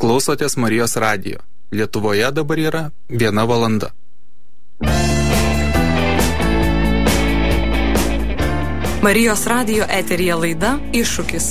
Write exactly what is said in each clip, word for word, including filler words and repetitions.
klausotės Marijos radijo. Lietuvoje dabar yra viena valanda. Marijos radijo eteryje laida Iššūkis.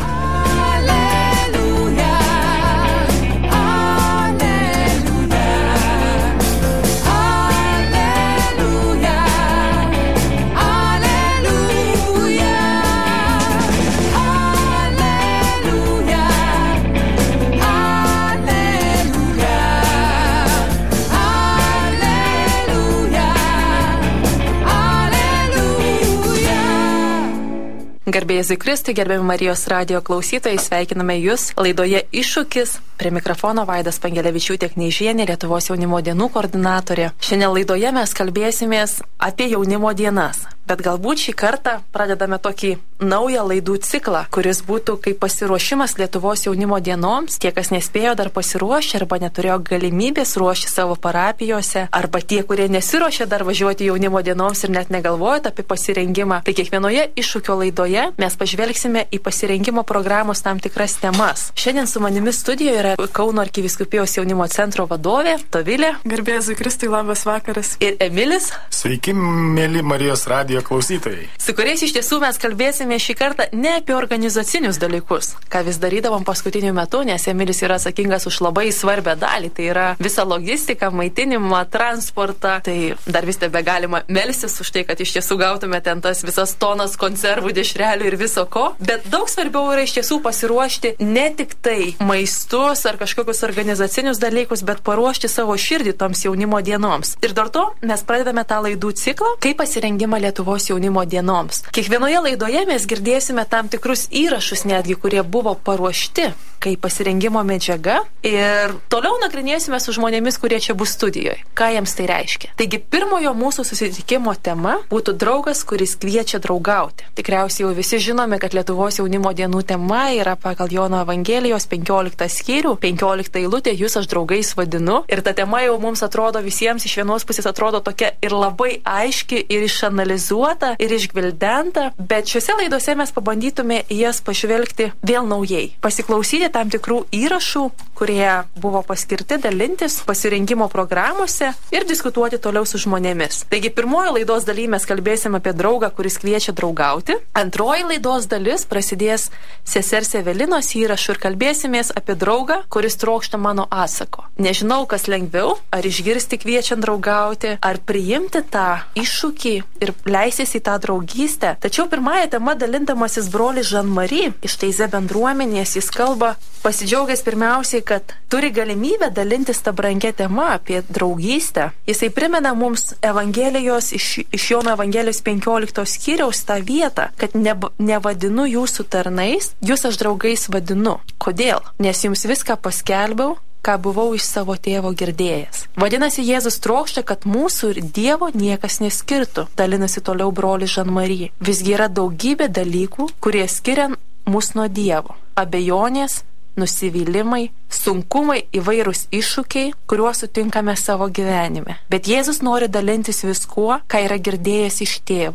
Garbėjai Kristui, gerbiami Marijos radijo klausytojai, sveikiname Jūs laidoje Iššūkis. Prie mikrofono Vaidas Pangelevičiūtė Kneižienė, Lietuvos jaunimo dienų koordinatorė. Šiandien laidoje mes kalbėsimės apie jaunimo dienas. Bet galbūt šį kartą pradedame tokį naują laidų ciklą, kuris būtų kaip pasiruošimas Lietuvos jaunimo dienoms. Tie, kas nespėjo dar pasiruošti arba neturėjo galimybės ruošti savo parapijose, arba tie, kurie nesiruošė dar važiuoti jaunimo dienoms ir net negalvojate apie pasirengimą. Tai kiekvienoje iššūkio laidoje mes pažvelgsime į pasirengimo programos tam tikras temas. Šiandien su manimi studijoje yra Kauno arkivyskupijos jaunimo centro vadovė Dovilė. Garbėjai Kristui, labas vakaras. Ir Emilis. Sveiki, mėly Marijos radijo klausytojai. Su kuriais iš tiesų mes kalbėsime šį kartą ne apie organizacinius dalykus, ką vis darydavom paskutiniu metu, nes Emilis yra atsakingas už labai svarbią dalį, tai yra visą logistiką, maitinimą, transportą. Tai dar vis tebe galima melstis už tai, kad iš tiesų gautume ten tas visas tonas konservų, dešrelių ir viso ko. Bet daug svarbiau yra iš tiesų pasiruošti ne tik tai maistus ar kažkokius organizacinius dalykus, bet paruošti savo širdį toms jaunimo dienoms. Ir dėl to mes pradedame tą laidų ciklą, kaip pasirengimą Lietuvos jaunimo dienoms. Kiekvienoje laidoje mes girdėsime tam tikrus įrašus netgi, kurie buvo paruošti kaip pasirengimo medžiaga, ir toliau nagrinėsime su žmonėmis, kurie čia bus studijoje. Ką jiems tai reiškia? Taigi pirmojo mūsų susitikimo tema būtų draugas, kuris kviečia draugauti. Tikriausiai jau visi žinome, kad Lietuvos jaunimo dienų tema yra pagal Jono Evangelijos penkioliktą skyrių, penkioliktą eilutę, jūs aš draugais vadinu. Ir ta tema jau mums atrodo visiems iš vienos pusės atrodo tokia ir labai aiški, ir išanalizuota, ir išgvildenta, bet šiuose laidose mes pabandytume jas pažvelgti vėl naujai. Pasiklausyti tam tikrų įrašų, kurie buvo paskirti dalintis pasirinkimo programuose ir diskutuoti toliau su žmonėmis. Taigi pirmojo laidos daly mes kalbėsim apie draugą, kuris kviečia draugauti. Antroji laidos dalis prasidės sesers Evelinos įrašų ir kalbėsimės apie draugą, kuris trokšta mano atsako. Nežinau, kas lengviau, ar išgirsti kviečiant draugauti, ar priimti tą iššūkį ir leisis į tą draugystę. Tačiau pirmąją temą dalindamasis brolis Jean-Marie iš Teize bendruomenės, jis kalba pasidžiaugęs pirmiausiai, kad turi galimybę dalintis tą brangią temą apie draugystę. Jisai primena mums Evangelijos, iš, iš Jono Evangelijos penkioliktos skyriaus tą vietą, kad ne, nevadinu jūsų tarnais, jūs aš draugais vadinu. Kodėl? Nes jums viską paskelbiau, ką buvau iš savo tėvo girdėjęs. Vadinasi, Jėzus trokšta, kad mūsų ir Dievo niekas neskirtų, dalinasi toliau brolis Jean-Marie. Visgi yra daugybė dalykų, kurie skiria mus nuo Dievo. Abejonės, nusivylimai, sunkumai, įvairūs iššūkiai, kuriuos sutinkame savo gyvenime. Bet Jėzus nori dalintis viskuo, ką yra girdėjęs iš tėvo.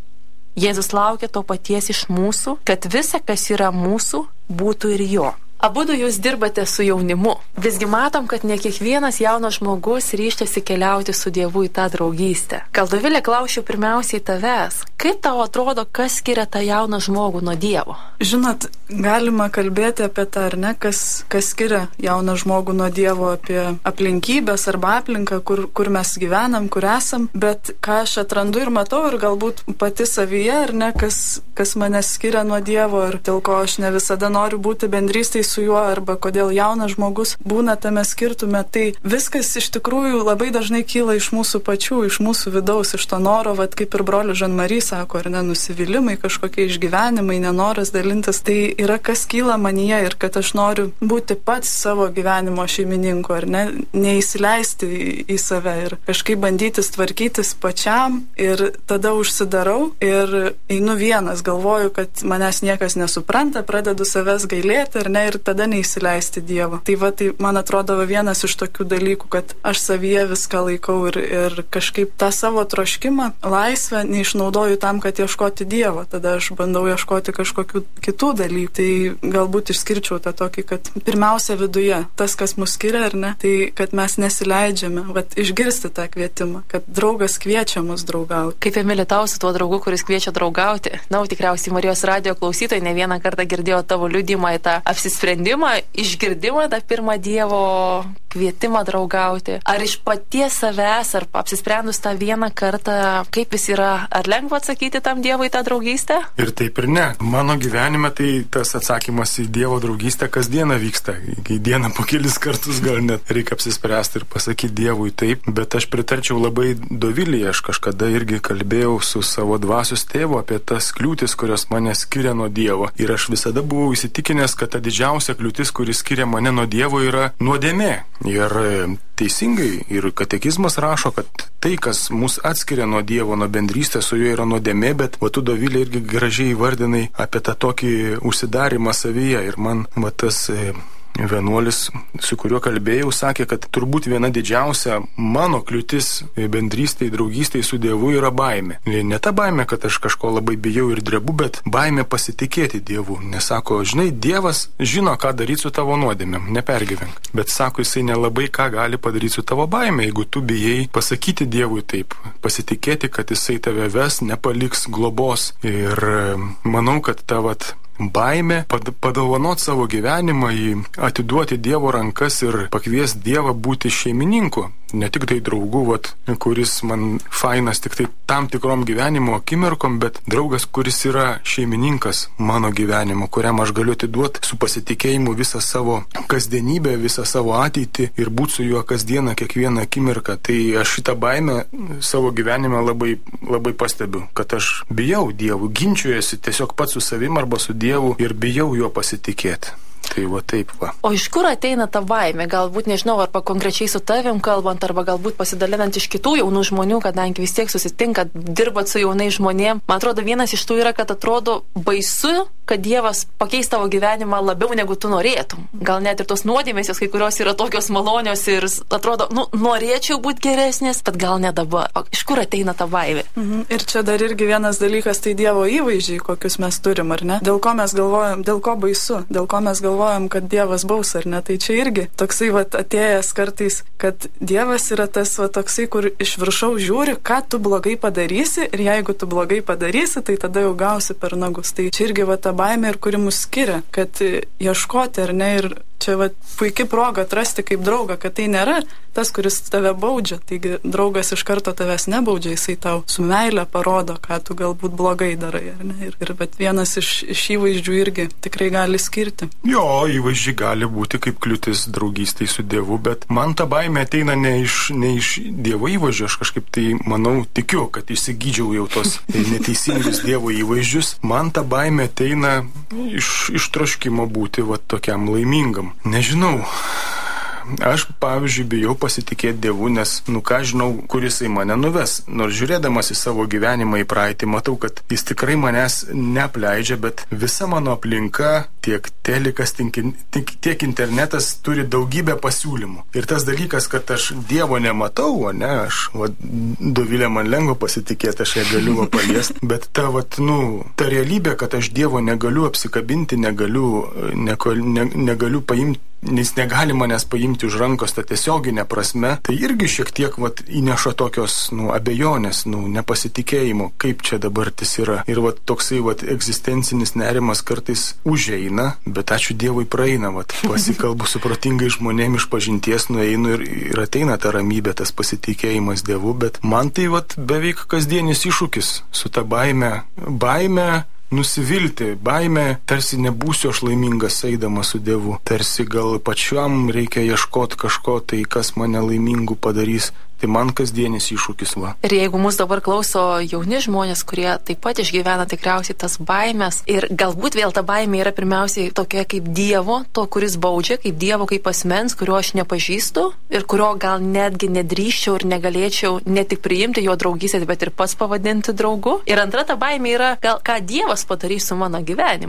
Jėzus laukia to paties iš mūsų, kad visa, kas yra mūsų, būtų ir jo. Abudu jūs dirbate su jaunimu. Visgi matom, kad ne kiekvienas jaunas žmogus ryžtasi keliauti su Dievu į tą draugystę. Dovilė, klausiu pirmiausiai tavęs. Kaip tau atrodo, kas skiria tą jauną žmogų nuo Dievo? Žinot, galima kalbėti apie tą, ar ne, kas, kas skiria jauną žmogų nuo Dievo, apie aplinkybės arba aplinką, kur, kur mes gyvenam, kur esam. Bet ką aš atrandu ir matau, ir galbūt pati savyje, ar ne, kas, kas mane skiria nuo Dievo, ir dėl ko aš ne visada noriu būti bendrystėj su juo, arba kodėl jaunas žmogus būna tame skirtume, tai viskas iš tikrųjų labai dažnai kyla iš mūsų pačių, iš mūsų vidaus, iš to noro, vat kaip ir brolius Jean-Marie sako, ar ne, nusivylimai, kažkokie išgyvenimai, nenoras dalintis, tai yra kas kyla manyje, ir kad aš noriu būti pats savo gyvenimo šeimininku, ar ne, neįsileisti į, į save ir kažkaip bandytis tvarkytis pačiam, ir tada užsidarau ir einu vienas, galvoju, kad manęs niekas nesupranta, pradedu savęs gailėti, ar ne, ir tada neįsileisti Dievo. Tai va, tai man atrodo va, vienas iš tokių dalykų, kad aš savyje viską laikau ir, ir kažkaip tą savo troškimą, laisvę neišnaudoju tam, kad ieškoti Dievo. Tada aš bandau ieškoti kažkokių kitų dalykų. Tai galbūt išskirčiau tą tokį, kad pirmiausia viduje, tas, kas mus skiria ar ne, tai kad mes nesileidžiame, va, išgirsti tą kvietimą, kad draugas kviečia mus draugauti. Kaip Emilė, tau su tuo draugu, kuris kviečia draugauti? Na, tikriausiai Marijos radijo klausytojai ne vieną kartą girdėjo tavo liudymą į tą apsisprendimą, išgirdimą tą pirmą Dievo kvietimą draugauti. Ar iš paties savęs, ar apsisprendus tą vieną kartą, kaip jis yra, ar lengva atsakyti tam Dievui tą draugystę? Ir taip ir ne. Mano gyvenime tai tas atsakymas į Dievo draugystę kasdieną vyksta. Į dieną po kelis kartus gal net reikia apsispręsti ir pasakyti Dievui taip, bet aš pritarčiau labai Dovilei. Aš kažkada irgi kalbėjau su savo dvasios tėvu apie tas kliūtis, kurios mane skiria nuo Dievo. Ir aš visada buvau įsitikinęs, kad ta didžiausia kliūtis, kuris skiria mane nuo Dievo, yra nuodėmė. Ir teisingai, ir katekizmas rašo, kad tai, kas mus atskiria nuo Dievo, nuo bendrystės su juo, yra nuodėmė, bet va tu, Dovilė, irgi gražiai įvardinai apie tą tokį užsidarimą savyje. Ir man va tas vienuolis, su kuriuo kalbėjau, sakė, kad turbūt viena didžiausia mano kliūtis bendrystėj, draugystėj su Dievu yra baimė. Ne ta baimė, kad aš kažko labai bijau ir drebu, bet baimė pasitikėti Dievu. Nesako, žinai, Dievas žino, ką daryti su tavo nuodėmėm, nepergyvenk. Bet sako, jisai nelabai ką gali padaryti su tavo baimė, jeigu tu bijai pasakyti Dievui taip, pasitikėti, kad jisai tave ves, nepaliks, globos. Ir manau, kad ta vat baimė padovanot savo gyvenimą, į atiduoti Dievo rankas ir pakvies Dievą būti šeimininku. Ne tik tai draugu, vat, kuris man fainas tik tai tam tikrom gyvenimo akimirkom, bet draugas, kuris yra šeimininkas mano gyvenimo, kuriam aš galiu atiduoti su pasitikėjimu visą savo kasdienybę, visą savo ateitį ir būti su juo kasdieną, kiekvieną akimirką. Tai aš šitą baimę savo gyvenime labai, labai pastebiu, kad aš bijau Dievų, ginčiuojuosi tiesiog pats su savim arba su Dievu ir bijau juo pasitikėti. Tai va taip va. O iš kur ateina ta baimė? Galbūt, nežinau, arba konkrečiai su tavim kalbant, arba galbūt pasidalinant iš kitų jaunų žmonių, kadangi vis tiek susitinkat, dirbat su jaunais žmonėm. Man atrodo, vienas iš tų yra, kad atrodo baisu, kad Dievas pakeis tavo gyvenimą labiau negu tu norėtum. Gal net ir tos nuodėmės, kai kurios yra tokios malonios ir atrodo, nu, norėčiau būti geresnis, bet gal ne dabar. O iš kur ateina ta baimė? Mhm. Ir čia dar irgi vienas dalykas, tai Dievo įvaizdžiai, kokius mes turim, ar ne? Dėl ko mes galvojam, dėl ko baisu, dėl ko mes galvojam, kad Dievas baus, ar ne? Tai čia irgi toksai vat atėjęs kartais, kad Dievas yra tas vat toksai, kur iš viršaus žiūri, ką tu blogai padarysi ir jeigu tu blogai padarysi, tai tada jau gausi per nagus. Tai čia irgi vat ta baimė ir kuri mus skiria, kad ieškoti, ar ne, ir čia va, puikia proga atrasti kaip draugą, kad tai nėra tas, kuris tave baudžia. Taigi draugas iš karto tavęs nebaudžia, jisai tau su meile parodo, ką tu galbūt blogai darai. Ar ne? Ir, ir bet vienas iš, iš įvaizdžių irgi tikrai gali skirti. Jo, įvaizdžiai gali būti kaip kliūtis draugystėj su Dievu, bet man ta baimė ateina ne iš, ne iš Dievo įvaizdžių. Aš kažkaip tai, manau, tikiu, kad išsigydžiau jau tos neteisingus Dievo įvaizdžius. Man ta baimė ateina iš, iš troškimo būti va tokiam laimingam. Nežinau. Aš, pavyzdžiui, bijau pasitikėti Dievu, nes, nu ką žinau, kur jisai mane nuves. Nors žiūrėdamas į savo gyvenimą, į praeitį, matau, kad jis tikrai manęs neapleidžia, bet visa mano aplinka, tiek telikas, tiek, tiek internetas turi daugybę pasiūlymų. Ir tas dalykas, kad aš Dievo nematau, o ne, aš, va, Dovilė man lengva pasitikėti, aš ją galiu va paliesti, bet ta, va, nu, ta realybė, kad aš Dievo negaliu apsikabinti, negaliu, ne, ne, negaliu paimti, nes negali manęs paimti už rankos tą tiesioginę prasme, tai irgi šiek tiek vat, įneša tokios nu, abejonės, nu, nepasitikėjimo, kaip čia dabartis yra. Ir vat, toksai vat, egzistencinis nerimas kartais užeina, bet ačiū Dievui praeina. Vat, pasikalbu su protingai žmonėm iš pažinties, nueinu ir, ir ateina ta ramybė, tas pasitikėjimas Dievu, bet man tai vat, beveik kasdienis iššūkis su ta baime. Baime nusivilti, baimė, tarsi nebūsiu aš laimingas eidamas su Dievu, tarsi gal pačiam reikia ieškoti kažko, tai kas mane laimingu padarys. Tai man kasdienis iššūkis va. Ir jeigu mus dabar klauso jauni žmonės, kurie taip pat išgyvena tikriausiai tas baimės ir galbūt vėl ta baimė yra pirmiausiai tokia kaip Dievo, to, kuris baudžia, kaip Dievo, kaip asmens, kurio aš nepažįstu ir kurio gal netgi nedrįščiau ir negalėčiau ne tik priimti jo draugystę, bet ir pats pavadinti draugu. Ir antra ta baimė yra gal ką Dievas padarys su mano gyvenimu.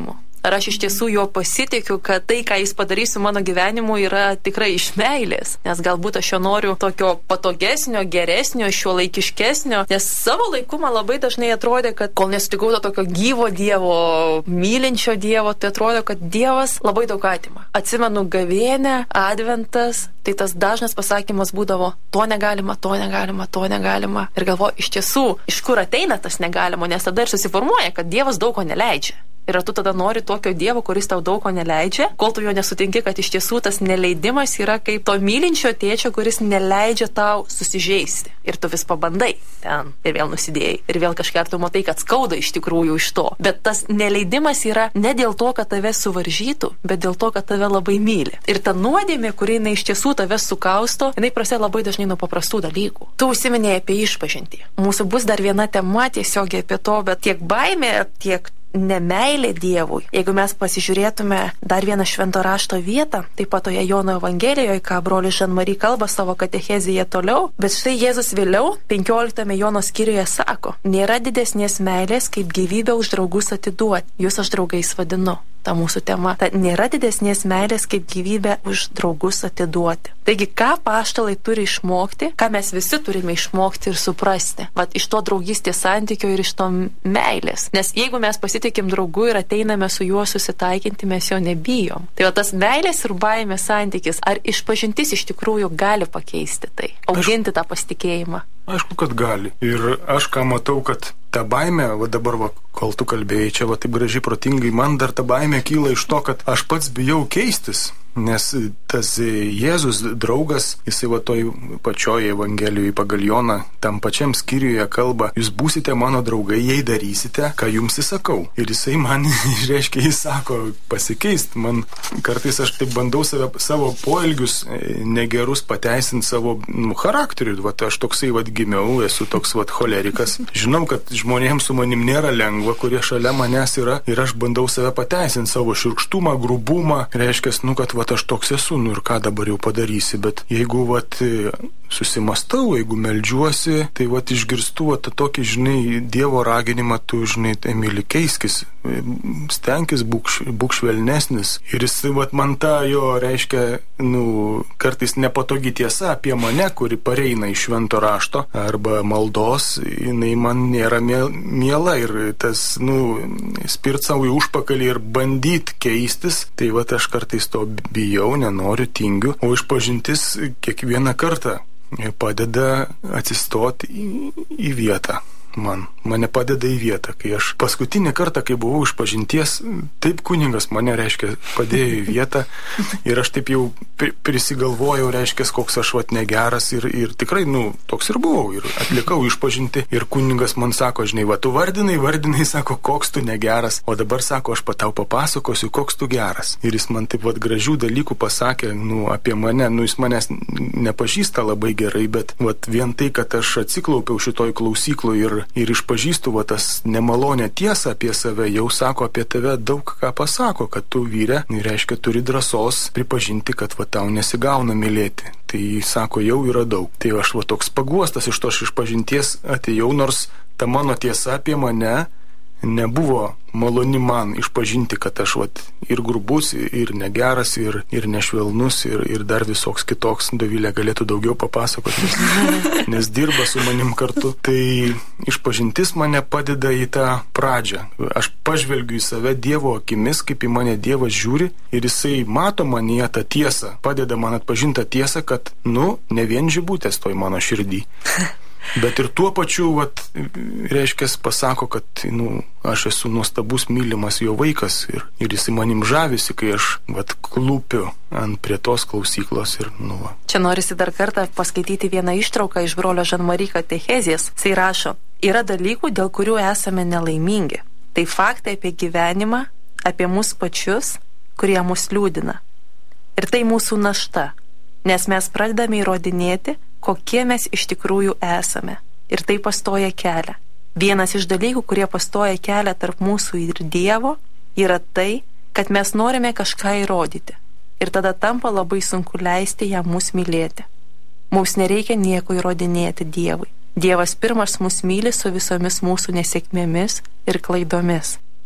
Ar aš iš tiesų juo pasitikiu, kad tai, ką jis padarys su mano gyvenimu, yra tikrai iš meilės. Nes galbūt aš jo noriu tokio patogesnio, geresnio, šiuolaikiškesnio. Nes savo laiku man labai dažnai atrodė, kad kol nesutikau to tokio gyvo Dievo, mylinčio Dievo, tai atrodo, kad Dievas labai daug atima. Atsimenu gavėnę, adventas, tai tas dažnas pasakymas būdavo, to negalima, to negalima, to negalima. Ir galvoju, iš tiesų, iš kur ateina tas negalima, nes tada ir susiformuoja, kad Dievas daug ko neleidžia. Ir tu tada nori tokio Dievo, kuris tau daug ko neleidžia, kol tu jo nesutinki, kad iš tiesų tas neleidimas yra kaip to mylinčio tėčio, kuris neleidžia tau susižeisti. Ir tu vis pabandai ten ir vėl nusidėjai. Ir vėl kažkiek tu matai, kad skauda iš tikrųjų iš to. Bet tas neleidimas yra ne dėl to, kad tave suvaržytų, bet dėl to, kad tave labai myli. Ir ta nuodėmė, kuri jinai iš tiesų tave sukausto, jinai prasideda labai dažnai nuo paprastų dalykų. Tu užsiminėjai apie išpažintį. Mūsų bus dar viena tema tiesiogiai apie to, bet tiek baimė, tiek nemeilė Dievui. Jeigu mes pasižiūrėtume dar vieną švento rašto vietą, taip pat toje Jono Evangelijoje, ką brolis Žan-Mari kalba savo katechezėje toliau, bet štai Jėzus vėliau penkioliktame Jono skyriuje sako, nėra didesnės meilės, kaip gyvybę už draugus atiduoti. Jūs aš draugais vadinu. Ta mūsų tema. Ta nėra didesnės meilės, kaip gyvybę už draugus atiduoti. Taigi, ką apaštalai turi išmokti, ką mes visi turime išmokti ir suprasti. Vat iš to draugystės santykio ir iš to meilės. Nes jeigu mes pasitikim draugu ir ateiname su juo susitaikinti, mes jo nebijom. Tai va tas meilės ir baimės santykis, ar išpažintis iš tikrųjų gali pakeisti tai, auginti tą pasitikėjimą? Aišku, kad gali. Ir aš ką matau, kad ta baimė, va dabar, va, kol tu kalbėjai čia, va taip gražiai protingai, man dar ta baimė kyla iš to, kad aš pats bijau keistis. Nes tas Jėzus draugas, jisai va toj pačioje Evangelijoje pagal Joną, tam pačiam skyriuje kalba, jūs būsite mano draugai, jei darysite, ką jums įsakau. Ir jisai man, reiškia, jis sako, pasikeist. Man kartais aš taip bandau save, savo poelgius negerus pateisinti savo nu, charakteriu. Va, aš toksai va gimiau, esu toks va cholerikas. Žinau, kad žmonėms su manim nėra lengva, kurie šalia manęs yra. Ir aš bandau save pateisinti savo šiurkštumą, grubumą. Reiškia, nu, kad vat aš toks esu, nu ir ką dabar jau padarysi, bet jeigu vat susimastau, jeigu meldžiuosi, tai vat išgirstu vat tokį, žinai, Dievo raginimą, tu, žinai, Emili, keiskis, stenkis, būk, būk švelnesnis. Ir jis vat man tą jo, reiškia, nu, kartais nepatogi tiesa apie mane, kuri pareina iš švento rašto arba maldos, jinai man nėra miela ir tas, nu, spirt savo į užpakalį ir bandyt keistis, tai vat aš kartais to bijau, nenoriu, tingiu, o išpažintis kiekvieną kartą padeda atsistoti į, į vietą. Man, mane padeda į vietą, kai aš paskutinį kartą, kai buvau išpažinties, taip kunigas mane, reiškia, padėjo į vietą ir aš taip jau prisigalvojau, reiškia, koks aš vat negeras ir, ir tikrai, nu, toks ir buvau ir atlikau išpažinti ir kunigas man sako, žinai, va, tu vardinai, vardinai, sako, koks tu negeras, o dabar sako, aš patau papasakosiu, koks tu geras. Ir jis man taip vat gražių dalykų pasakė, nu, apie mane, nu, jis manęs nepažįsta labai gerai, bet vat vien tai, kad aš atsiklaupiau šitoj klausykloj ir ir išpažįstu va tas nemalonę tiesą apie save, jau sako apie tave daug ką pasako, kad tu vyre, reiškia, turi drąsos pripažinti, kad va tau nesigauna mylėti. Tai sako, jau yra daug. Tai aš va toks paguostas iš tos išpažinties atėjau, nors ta mano tiesa apie mane nebuvo maloni man išpažinti, kad aš vat ir grubus, ir negeras, ir, ir nešvelnus, ir, ir dar visoks kitoks. Dovilė galėtų daugiau papasakoti, nes, nes dirba su manim kartu. Tai išpažintis mane padeda į tą pradžią. Aš pažvelgiu į save Dievo akimis, kaip į mane Dievas žiūri, ir jisai mato manyje tą tiesą, padeda man atpažinti tą tiesą, kad, nu, ne vien žibutės toj mano širdį. Bet ir tuo pačiu, vat, reiškia, pasako, kad, nu, aš esu nuostabus, mylimas jo vaikas ir, ir jis manim žavisi, kai aš, vat, klūpiu ant prie tos klausyklos ir, nu, va. Čia norisi dar kartą paskaityti vieną ištrauką iš brolio Žan-Mari katechezės. Jisai rašo, yra dalykų, dėl kurių esame nelaimingi. Tai faktai apie gyvenimą, apie mus pačius, kurie mus liūdina. Ir tai mūsų našta, nes mes pradedame įrodinėti, kokie mes iš tikrųjų esame. Ir tai pastoja kelią. Vienas iš dalykų, kurie pastoja kelią tarp mūsų ir Dievo, yra tai, kad mes norime kažką įrodyti. Ir tada tampa labai sunku leisti jam mus mylėti. Mums nereikia nieko įrodinėti Dievui. Dievas pirmas mus myli su visomis mūsų nesėkmėmis ir klaidomis.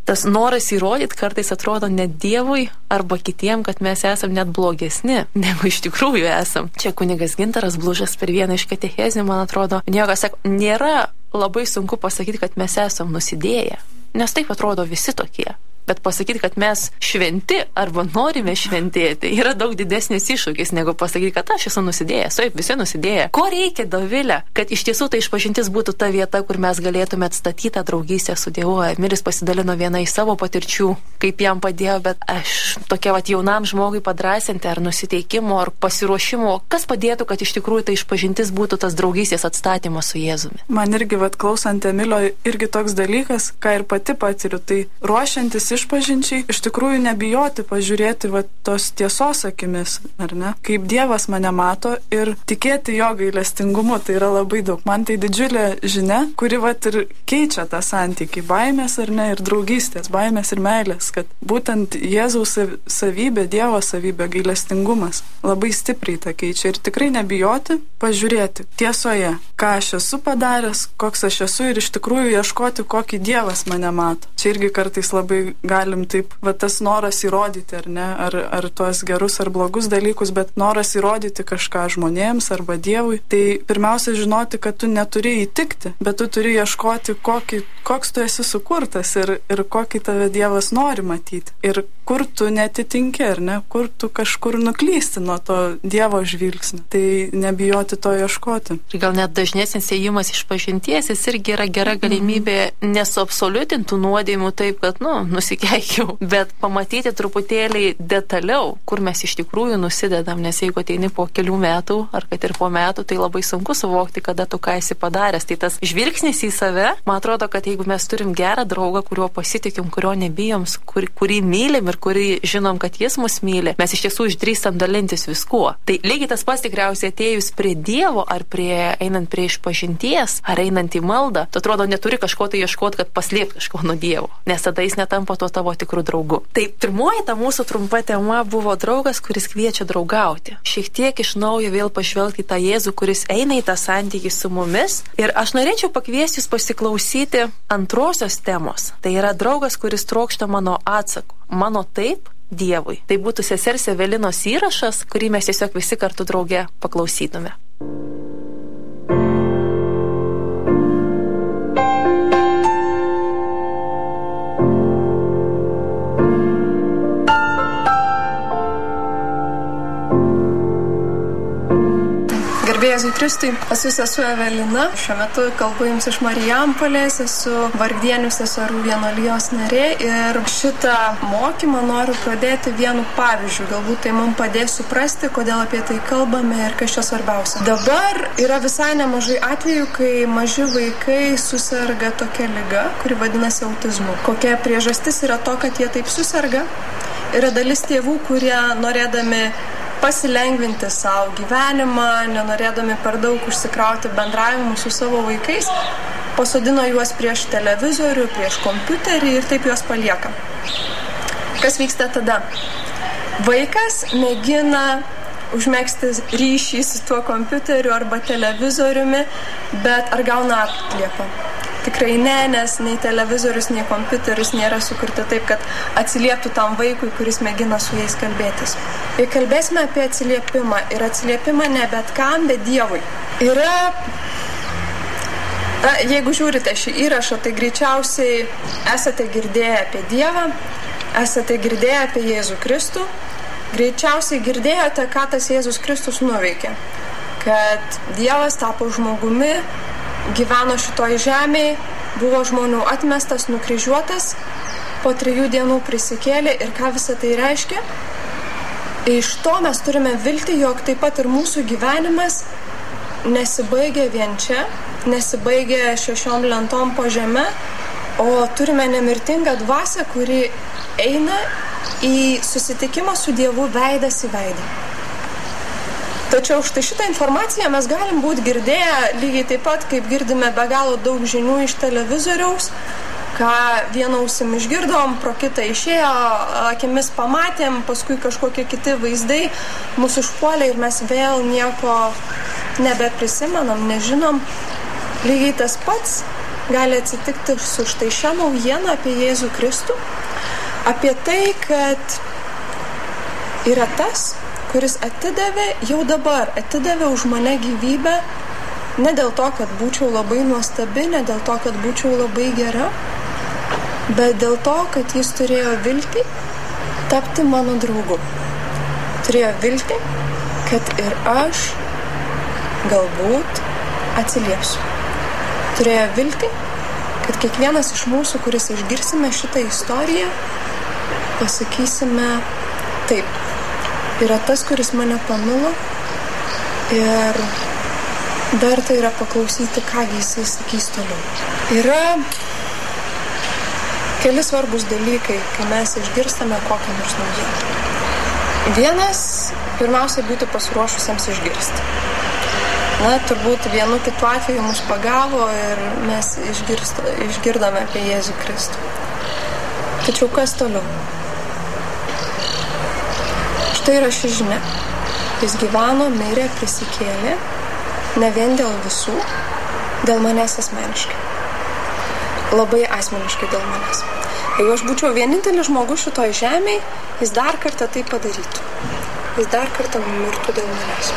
Tas noras įrodyti kartais atrodo net Dievui arba kitiem, kad mes esam net blogesni, negu iš tikrųjų esam. Čia kunigas Gintaras Blužas per vieną iš katechezių, man atrodo, niekas sako, nėra labai sunku pasakyti, kad mes esam nusidėję, nes taip atrodo visi tokie. Bet pasakyti, kad mes šventi arba norime šventėti, yra daug didesnis iššūkis, negu pasakyti, kad aš esu nusidėjęs. Taip, visi nusidėję. Ko reikia, Dovilė, kad iš tiesų ta išpažintis būtų ta vieta, kur mes galėtume atstatyti tą draugystę su Dievu. Emilis pasidalino vieną iš savo patirčių, kaip jam padėjo, bet aš tokia vat jaunam žmogui padrasinti ar nusiteikimo, ar pasiruošimo, kas padėtų, kad iš tikrųjų ta išpažintis būtų tas draugystės atstatymas su Jėzumi. Man irgi, vat klausant Emilio, irgi toks dalykas, ką ir pati patiriu, tai ruošiantis išpažinčiai, iš tikrųjų nebijoti pažiūrėti va, tos tiesos akimis, ar ne? Kaip Dievas mane mato ir tikėti jo gailestingumu, tai yra labai daug. Man tai didžiulė žinia, kuri va ir keičia tą santykį, baimės ar ne, ir draugystės, baimės ir meilės, kad būtent Jėzaus savybė, Dievo savybė, gailestingumas labai stipriai tą keičia ir tikrai nebijoti pažiūrėti tiesoje, ką aš esu padaręs, koks aš esu ir iš tikrųjų ieškoti, kokį Dievas mane mato. Čia irgi kartais labai galim taip, va tas noras įrodyti, ar ne, ar, ar tuos gerus ar blogus dalykus, bet noras įrodyti kažką žmonėms arba Dievui, tai pirmiausia žinoti, kad tu neturi įtikti, bet tu turi ieškoti, kokį, koks tu esi sukurtas ir, ir kokį tave Dievas nori matyti. Ir kur tu netitinki, ar ne, kur tu kažkur nuklysti nuo to Dievo žvilgsnio. Tai nebijoti to ieškoti. Ir gal net dažnesnis ėjimas iš pažinties, jis irgi yra gera galimybė mm. nesuabsoliutintų nuodėmių taip, kad, nu, nusikeikiau, bet pamatyti truputėlį detaliau, kur mes iš tikrųjų nusidedam, nes jeigu ateini po kelių metų, ar kad ir po metų, tai labai sunku suvokti, kada tu ką esi padaręs. Tai tas žvilgsnis į save, man atrodo, kad jeigu mes turim gerą draugą, kuriuo pasitikim, kurio nebijom, kur, kurį mylim ir kurį žinom, kad jis mus myli, mes iš tiesų išdrįstam dalintis viskuo. Tai lygiai tas pats tikriausiai atėjus prie Dievo, ar prie, einant prie išpažinties, ar einant į maldą, tu atrodo neturi kažko tai ieškoti, kad paslėpti kažko nuo Dievo, nes tada jis netampa to tavo tikrų draugų. Tai pirmoji ta mūsų trumpa tema buvo draugas, kuris kviečia draugauti. Šiek tiek iš naujo vėl pažvelgti tą Jėzų, kuris eina į tą santykį su mumis. Ir aš norėčiau pakviesti jūs pasiklausyti antrosios temos. Tai yra draugas, kuris trokšta mano atsako. Mano taip Dievui. Tai būtų sesers Evelinos įrašas, kurį mes tiesiog visi kartu drauge paklausytume. Garbėjai Kristui, esu sesuo Evelina, šiuo metu kalbu jums iš Marijampolės, esu Vargdienių seserų vienuolijos narė ir šitą mokymą noriu pradėti vienu pavyzdžiu, galbūt tai mums padės suprasti, kodėl apie tai kalbame ir kas čia svarbiausia. Dabar yra visai nemažai atvejų, kai maži vaikai suserga tokia liga, kuri vadinasi autizmu. Kokia priežastis yra to, kad jie taip suserga? Yra dalis tėvų, kurie norėdami pasilengvinti savo gyvenimą, nenorėdami per daug užsikrauti bendravimu su savo vaikais, pasodino juos prieš televizorių, prieš kompiuterį ir taip juos palieka. Kas vyksta tada? Vaikas mėgina užmegzti ryšį su tuo kompiuteriu arba televizoriumi, bet ar gauna atliepą? Tikrai ne, nes nei televizorius, nei kompiuterius nėra sukurti taip, kad atsilieptų tam vaikui, kuris mėgina su jais kalbėtis. Ir kalbėsime apie atsiliepimą. Ir atsiliepimą ne bet kam, bet Dievui. Yra, na, jeigu žiūrite šį įrašą, tai greičiausiai esate girdėję apie Dievą, esate girdėję apie Jėzų Kristų, greičiausiai girdėjote, ką tas Jėzus Kristus nuveikė. Kad Dievas tapo žmogumi, gyveno šitoj žemėje, buvo žmonių atmestas, nukryžiuotas, po trijų dienų prisikėlė ir ką visą tai reiškia? Iš to mes turime viltį, jog taip pat ir mūsų gyvenimas nesibaigia vien čia, nesibaigia šešiom lentom po žeme, o turime nemirtingą dvasią, kuri eina į susitikimą su Dievu veidas į veidą. Tačiau štai šitą informaciją mes galim būti girdėję lygiai taip pat, kaip girdime be galo daug žinių iš televizoriaus, ką vieną ausim išgirdom, pro kitą išėjo, akimis pamatėm, paskui kažkokie kiti vaizdai mūsų užpuolė ir mes vėl nieko nebeprisimenam, nežinom. Lygiai tas pats gali atsitikti su štai šią naujieną apie Jėzų Kristų, apie tai, kad yra tas, kuris atidavė jau dabar, atidavė už mane gyvybę, ne dėl to, kad būčiau labai nuostabi, ne dėl to, kad būčiau labai gera, bet dėl to, kad jis turėjo viltį tapti mano draugu. Turėjo viltį, kad ir aš galbūt atsiliepsiu. Turėjo viltį, kad kiekvienas iš mūsų, kuris išgirsime šitą istoriją, pasakysime taip. Yra tas, kuris mane pamilo ir verta yra paklausyti, kągi jisai sakys toliau. Yra keli svarbus dalykai, kai mes išgirstame kokią nors naujieną. Vienas, pirmiausia, būti pasiruošusiems išgirsti. Na, turbūt vienu kitu atveju mus pagavo ir mes išgirdome apie Jėzų Kristų. Tačiau kas toliau? Štai yra ši žinia. Jis gyveno, mirė, prisikėlė, ne vien dėl visų, dėl manęs asmeniškai. Labai asmeniškai dėl manęs. Jeigu aš būčiau vienintelis žmogus šitoj žemėje, jis dar kartą tai padarytų. Jis dar kartą numirtų dėl manęs.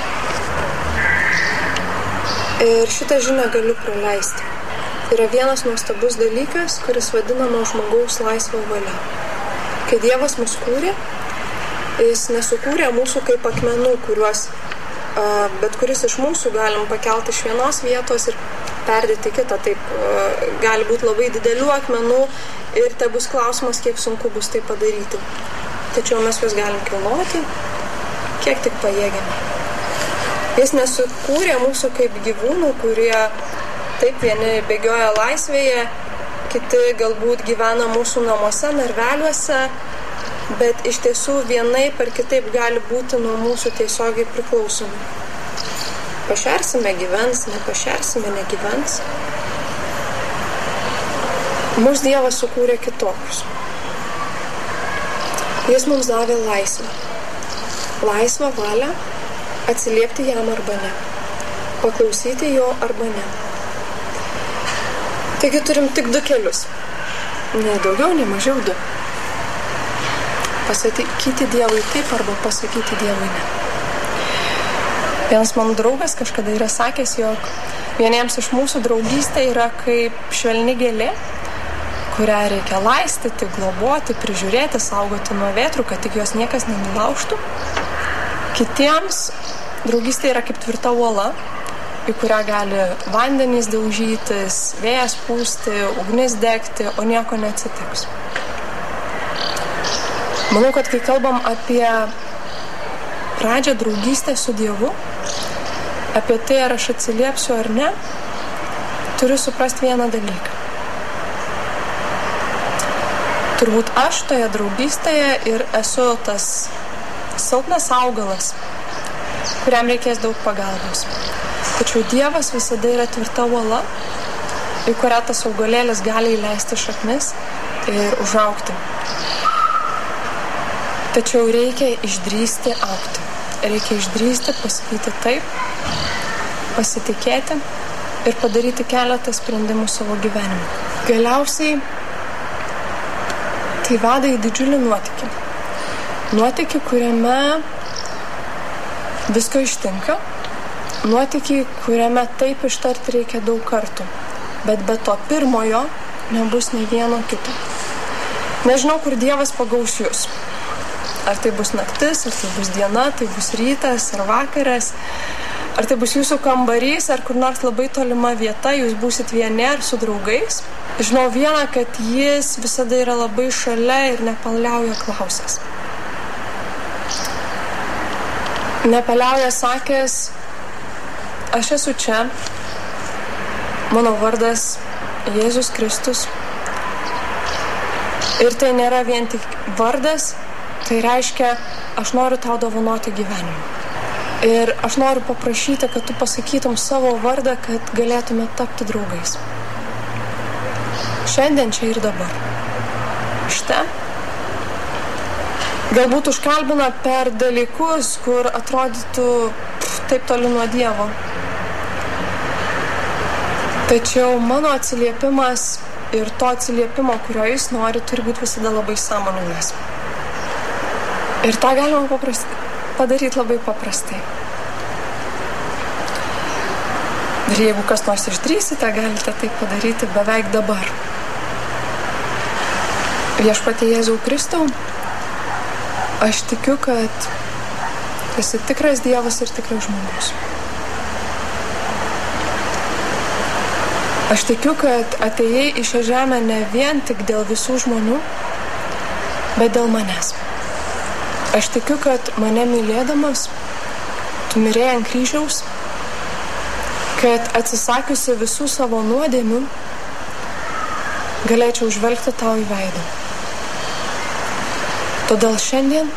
Ir šitą žinią galiu praleisti. Yra vienas nuostabus dalykas, kuris vadinama žmogaus laisva valia. Kai Dievas mus kūrė, jis nesukūrė mūsų kaip akmenų, kuriuos uh, bet kuris iš mūsų galim pakelti iš vienos vietos ir perdėti kitą. Taip, uh, gali būti labai didelių akmenų ir tai bus klausimas, kiek sunku bus tai padaryti. Tačiau mes juos galim kilnoti, kiek tik pajėgiame. Jis nesukūrė mūsų kaip gyvūnų, kurie taip vieni bėgioja laisvėje, kiti galbūt gyvena mūsų namuose, narveliuose, bet iš tiesų vienaip ar kitaip gali būti nuo mūsų tiesiogiai priklausomi. Pašersime gyvens, nepašersime negyvens. Mūsų Dievas sukūrė kitokius. Jis mums davė laisvę. Laisvą valią atsiliepti jam arba ne. Paklausyti jo arba ne. Taigi turim tik du kelius. Ne daugiau, ne mažiau du. Pasakyti Dievui taip arba pasakyti Dievui ne. Vienas mano draugas kažkada yra sakęs, jog vieniems iš mūsų draugystė yra kaip švelni gėlė, kurią reikia laistyti, globoti, prižiūrėti, saugoti nuo vėtrų, kad tik jos niekas nenulaužtų. Kitiems draugystė yra kaip tvirta uola, į kurią gali vandenys daužytis, vėjas pūsti, ugnis degti, o nieko neatsitiks. Manau, kad kai kalbam apie pradžią draugystę su Dievu, apie tai, ar aš atsiliepsiu ar ne, turiu suprasti vieną dalyką. Turbūt aš toje draugystėje ir esu tas silpnas augalas, kuriam reikės daug pagalbos. Tačiau Dievas visada yra tvirta uola, į kurią tas augalėlis gali įleisti šaknis ir užaugti. Tačiau reikia išdrįsti augti. Reikia išdrįsti pasakyti taip, pasitikėti ir padaryti keletą sprendimų savo gyvenime. Galiausiai tai veda į didžiulį nuotykį. Nuotykį, kuriame visko ištinka. Nuotykį, kuriame taip ištarti reikia daug kartų. Bet be to pirmojo nebus nei vieno kito. Nežinau, kur Dievas pagaus jūs. Ar tai bus naktis, ar tai bus diena, tai bus rytas ar vakaras. Ar tai bus jūsų kambarys, ar kur nors labai tolima vieta, jūs būsit vieni ar su draugais. Žinau vieną, kad jis visada yra labai šalia ir nepaliauja klausęs. Nepaliauja sakęs, aš esu čia, mano vardas Jėzus Kristus. Ir tai nėra vien tik vardas, tai reiškia, aš noriu tau dovanoti gyvenimą. Ir aš noriu paprašyti, kad tu pasakytum savo vardą, kad galėtume tapti draugais. Šiandien, čia ir dabar. Štai. Galbūt užkalbina per dalykus, kur atrodytų pff, taip toli nuo Dievo. Tačiau mano atsiliepimas ir to atsiliepimo, kurio jis nori, turi būti visada labai sąmoningas. Ir tą galima paprastai, padaryti labai paprastai. Ir jeigu kas nors išdrįsite, galite tai padaryti beveik dabar. Viešpatie Jėzau Kristau, aš tikiu, kad esi tikras Dievas ir tikras žmogus. Aš tikiu, kad atėjai į šią žemę ne vien tik dėl visų žmonių, bet dėl manęs. Aš tikiu, kad mane mylėdamas, tu mirėjai ant kryžiaus, kad atsisakiusi visų savo nuodėmių, galėčiau žvelgti tau į veidą. Todėl šiandien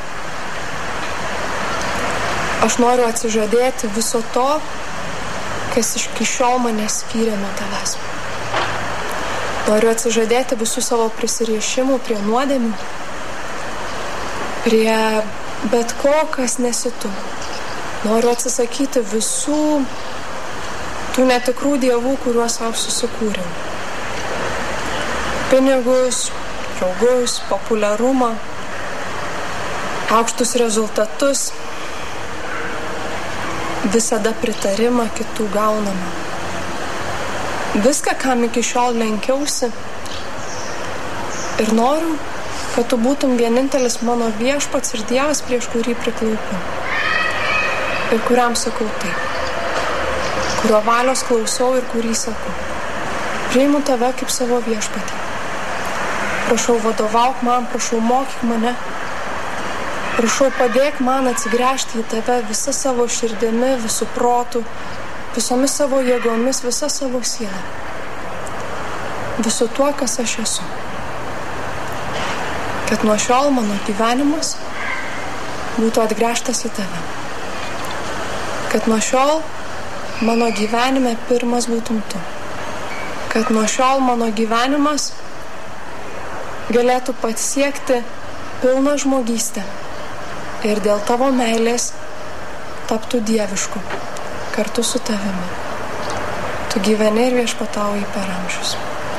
aš noriu atsižadėti viso to, kas iki šiol mane skyrė nuo tavęs. Noriu atsižadėti visų savo prisiriešimų prie nuodėmių, prie bet ko, kas nesi tu. Noriu atsisakyti visų tų netikrų dievų, kuriuos savo susikūriau. Pinigus, draugus, populiarumą, aukštus rezultatus, visada pritarimą kitų gaunamą. Viską, kam iki šiol lenkiausi, ir noriu, kad tu būtum vienintelis mano viešpats ir Dievas, prieš kurį priklaupiu. Ir kuriam sakau taip, kurio valios klausau ir kurį sakau. Priimu tave kaip savo viešpatį. Prašau, vadovauk man, prašau, mokyk mane. Prašau, padėk man atsigręžti į tave visą savo širdimi, visų protų, visomis savo jėgomis, visą savo sielą. Visų tuo, kas aš esu. Kad nuo šiol mano gyvenimas būtų atgręžtas į tave. Kad nuo šiol mano gyvenime pirmas būtum tu. Kad nuo šiol mano gyvenimas galėtų pasiekti pilną žmogystę. Ir dėl tavo meilės taptų dievišku kartu su tavimi. Tu gyveni ir viešpatauji per amžius.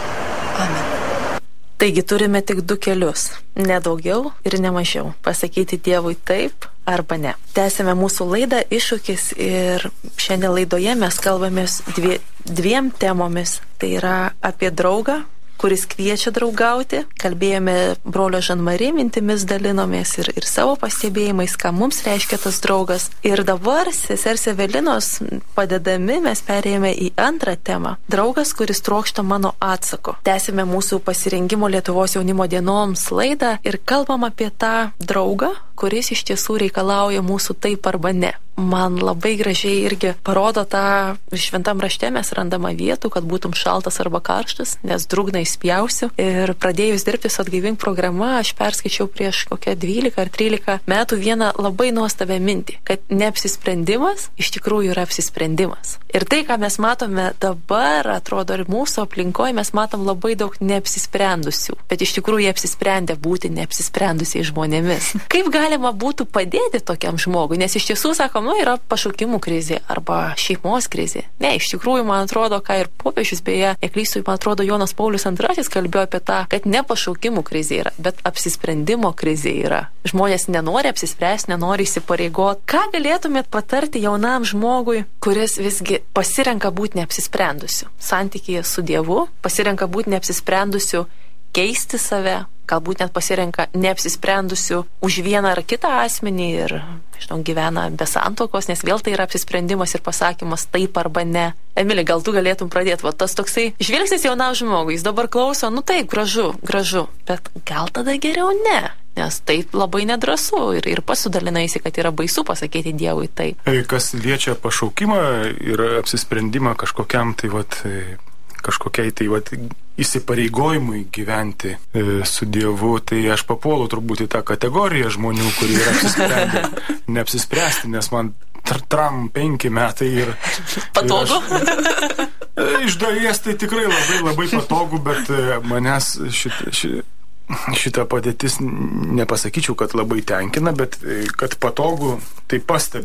Amen. Taigi turime tik du kelius. Ne daugiau ir ne mažiau. Pasakyti Dievui taip arba ne. Tęsime mūsų laidą Iššūkis ir šiandien laidoje mes kalbamės dvie, dviem temomis. Tai yra apie draugą, kuris kviečia draugauti. Kalbėjome brolio Žanmari mintimis, dalinomės ir, ir savo pastebėjimais, ką mums reiškia tas draugas. Ir dabar sesers Evelinos padedami mes perėjome į antrą temą. Draugas, kuris trokšta mano atsako. Tęsime mūsų pasirengimo Lietuvos jaunimo dienoms laidą ir kalbam apie tą draugą, kuris iš tiesų reikalauja mūsų taip arba ne. Man labai gražiai irgi parodo tą šventam rašte mes randama vietų, kad būtum šaltas arba karštas, nes drugna įspjausiu. Ir pradėjus dirbti su Atgaivink programa, aš perskaičiau prieš kokią dvylika ar trylika metų vieną labai nuostabią mintį, kad neapsisprendimas iš tikrųjų yra apsisprendimas. Ir tai, ką mes matome dabar, atrodo ir mūsų aplinkoje, mes matom labai daug neapsisprendusių, bet iš tikrųjų jie apsisprendę būti neapsisprendusiai žmonėmis. Kaip galima būtų padėti tokiam žmogui, nes iš tiesų, sako, nu, yra pašaukimų krizė arba šeimos krizė. Ne, iš tikrųjų, man atrodo, ką ir popiežius, beje, neklystu, man atrodo, Jonas Paulius antrasis kalbėjo apie tą, kad ne pašaukimų krizė yra, bet apsisprendimo krizė yra. Žmonės nenori apsispręsti, nenori įsipareigoti. Ką galėtumėt patarti jaunam žmogui, kuris visgi pasirenka būti neapsisprendusiu santykyje su Dievu, pasirenka būti neapsisprendusiu keisti save, galbūt net pasirenka neapsisprendusiu už vieną ar kitą asmenį ir, žinau, gyvena be santuokos, nes vėl tai yra apsisprendimas ir pasakymas taip arba ne. Emilija, gal tu galėtum pradėti, va tas toksai žvilgsnis jaunam žmogui, jis dabar klauso, nu taip, gražu, gražu, bet gal tada geriau ne, nes taip labai nedrąsu ir, ir pasidalinaisi, kad yra baisu pasakyti Dievui taip. Kas liečia pašaukimą ir apsisprendimą kažkokiam tai vat kažkokiai tai vat, įsipareigojimui gyventi e, su Dievu, tai aš papuolu turbūt į tą kategoriją žmonių, kurie yra apsisprendę neapsispręsti, nes man tram penki metai ir... Patogu? Ir aš, e, iš dalies tai tikrai labai labai patogu, bet e, manęs šit, šit, šitą padėtis nepasakyčiau, kad labai tenkina, bet e, kad patogu, tai pastebi.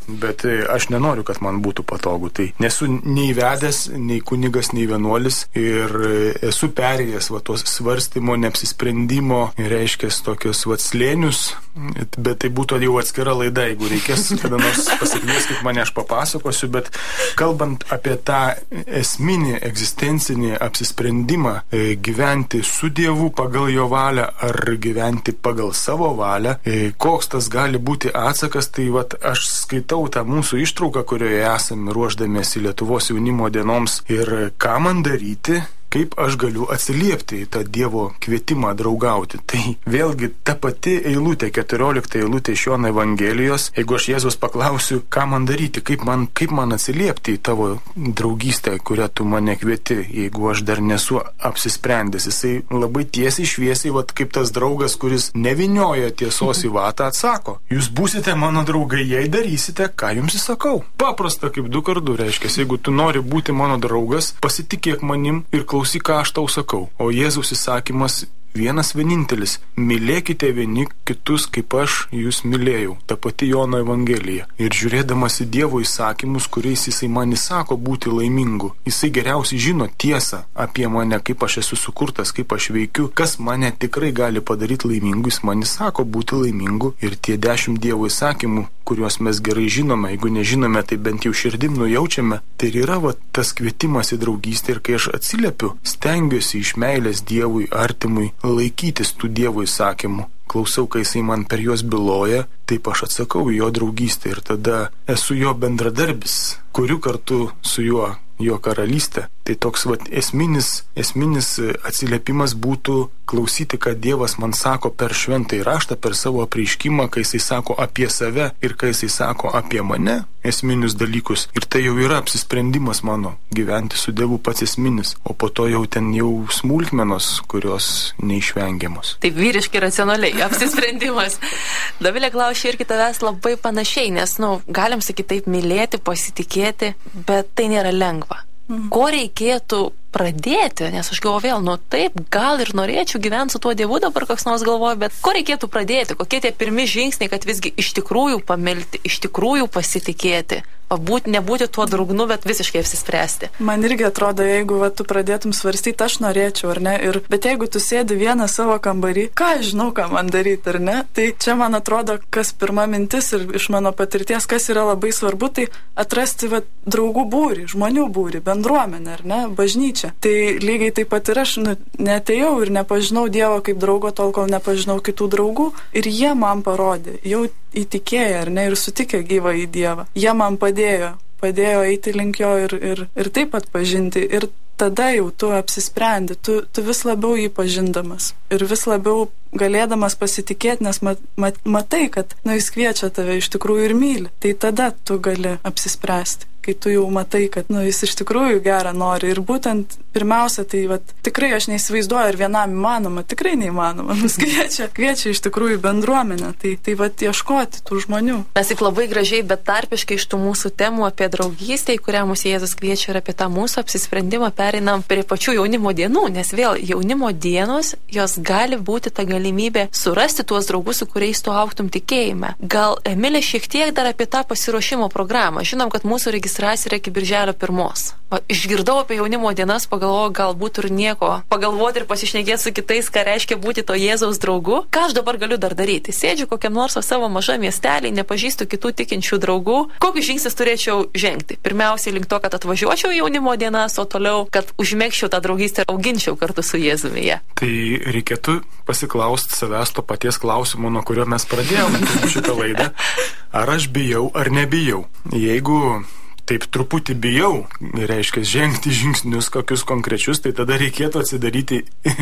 bet aš nenoriu, kad man būtų patogu. Tai nesu nei vedęs, nei kunigas, nei vienuolis ir esu perėjęs va tos svarstymo, neapsisprendimo, reiškia tokius va slėnius, bet tai būtų jau atskira laida, jeigu reikės, kada nors pasikvieskit mane, aš papasakosiu, bet kalbant apie tą esminį, egzistencinį apsisprendimą gyventi su Dievu pagal jo valią ar gyventi pagal savo valią, koks tas gali būti atsakas, tai vat aš skaitau tą mūsų ištrauką, kurioje esame ruošdamiesi Lietuvos jaunimo dienoms ir ką man daryti, kaip aš galiu atsiliepti į tą Dievo kvietimą draugauti. Tai vėlgi ta pati eilutė, keturiolikta eilutė iš Jono Evangelijos, jeigu aš Jėzus paklausiu, ką man daryti, kaip man, kaip man atsiliepti į tavo draugystę, kurią tu mane kvieti, jeigu aš dar nesu apsisprendęs. Jisai labai tiesiai šviesiai, vat kaip tas draugas, kuris nevinioja tiesos į vatą, atsako, jūs būsite mano draugai, jei darysite, ką jums įsakau. Paprasta kaip du kart du, reiškia, jeigu tu nori būti mano draugas, pasitikėk manim ir klausyk, ką aš tau sakau. O Jėzaus įsakymas vienas vienintelis. Mylėkite vieni kitus, kaip aš jūs mylėjau. Ta pati Jono Evangelija. Ir žiūrėdamas į Dievo įsakymus, kuriais jisai man įsako būti laimingu, jisai geriausiai žino tiesą apie mane, kaip aš esu sukurtas, kaip aš veikiu, kas mane tikrai gali padaryti laimingu, jis man įsako būti laimingu. Ir tie dešimt Dievo įsakymų, kuriuos mes gerai žinome, jeigu nežinome, tai bent jau širdim nujaučiame, tai yra va, tas kvietimas į draugystę. Ir kai aš atsiliepiu, stengiuosi iš meilės Dievui, artimui, laikytis tų Dievo įsakymų. Klausau, kai jisai man per juos byloja, taip aš atsakau į jo draugystę ir tada esu jo bendradarbis, kuriu kartu su juo jo karalystę. Tai toks vat, esminis, esminis atsiliepimas būtų klausyti, ką Dievas man sako per šventąjį raštą, per savo apreiškimą, kai jisai sako apie save ir kai jisai sako apie mane, esminius dalykus. Ir tai jau yra apsisprendimas mano gyventi su Dievu pats esminis, o po to jau ten jau smulkmenos, kurios neišvengiamos. Taip vyriškai racionaliai, apsisprendimas. Dovilė, klausiu irgi tavęs labai panašiai, nes, nu, galim sakyti taip, mylėti, pasitikėti, bet tai nėra lengva. Mhm. Ko reikėtų pradėti, nes aš galvoju vėl, nu taip, gal ir norėčiau gyventi su tuo Dievu dabar koks nors galvoju, bet ko reikėtų pradėti, kokie tie pirmi žingsniai, kad visgi iš tikrųjų pamilti, iš tikrųjų pasitikėti, būti, nebūti tuo draugnu, bet visiškai apsispręsti. Man irgi atrodo, jeigu va, tu pradėtum svarstyti, aš norėčiau, ar ne, ir, bet jeigu tu sėdi vieną savo kambarį, ką aš žinau, ką man daryti, ar ne, tai čia man atrodo, kas pirma mintis ir iš mano patirties, kas yra labai svarbu, tai atrasti va, draugų būrį, žmonių būrį, bendruomenę, ar ne, bažnyčią. Tai lygiai taip pat ir aš nu, netėjau ir nepažinau Dievo kaip draugo, tol kol nepažinau kitų draugų ir jie man parodė, jau įtikėję ar ne ir sutikę gyvą į Dievą. Jie man padėjo, padėjo eiti link jo ir, ir, ir taip pat pažinti. Ir tada jau tu apsisprendi, tu, tu vis labiau jį pažindamas ir vis labiau galėdamas pasitikėti, nes mat, mat, matai, kad nu, jis kviečia tave iš tikrųjų ir myli. Tai tada tu gali apsispręsti, kai tu jau matai, kad nu, jis iš tikrųjų gerą nori. Ir būtent pirmiausia, tai vat, tikrai aš neįsivaizduoju, ar vienam įmanoma, tikrai neįmanoma. Mus kviečia, kviečia iš tikrųjų bendruomenę. Tai, tai vat, ieškoti tų žmonių. Mes taip labai gražiai, bet tarpiškai iš tų mūsų temų apie draugystę, į kurią mūsų Jėzus kviečia ir apie tą mūsų apsisprendimą pereinam prie pačių jaunimo dienų, nes vėl jaunimo dienos, jos gali būti ta galimybė surasti tuos draugus, su kuriais tu augtum tikėjime. Gal, Emilė, šiek tiek dar apie tą pasiruošimo programą. Žinom, kad mūsų registracija yra iki birželio pirmos. O, išgirdau apie jaunimo dienas, pagalvojau, galbūt ir nieko. Pagalvoti ir pasišnekėti su kitais, ką reiškia būti to Jėzaus draugu. Ką aš dabar galiu dar daryti? Sėdžiu kokiam nors savo mažam miestelį, nepažįstu kitų tikinčių draugų. Kokius žingsnius turėčiau žengti? Pirmiausiai link to, kad atvažiuočiau jaunimo dienas, o toliau, kad užmegzčiau tą draugystę ir auginčiau kartu su Jėzumi. Tai reikėtų pasiklausti savęs to paties klausimo, nuo kurio mes pradėjome šitą laidą. Ar aš bijau, ar nebijau? Jeigu taip truputį bijau, reiškia žengti žingsnius kokius konkrečius, tai tada reikėtų atsidaryti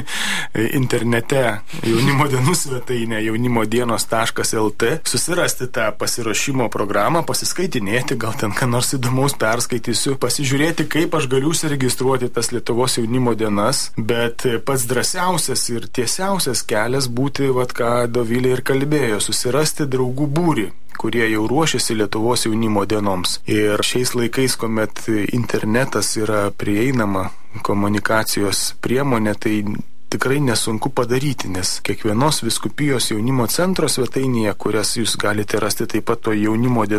internete jaunimo dienų svetainę jaunimo dienos taškas lt, susirasti tą pasiruošimo programą, pasiskaitinėti, gal ten ką nors įdomaus perskaitysiu, pasižiūrėti, kaip aš galiu užsiregistruoti tas Lietuvos jaunimo dienas, bet pats drąsiausias ir tiesiausias kelias būti, vat ką Dovilė ir kalbėjo, susirasti draugų būrį, kurie jau ruošiasi Lietuvos jaunimo dienoms. Ir šiais laikais, kuomet internetas yra prieinama komunikacijos priemonė, tai tikrai nesunku padaryti, nes kiekvienos vyskupijos jaunimo centro svetainėje, kurias jūs galite rasti taip pat to jaunimo dienų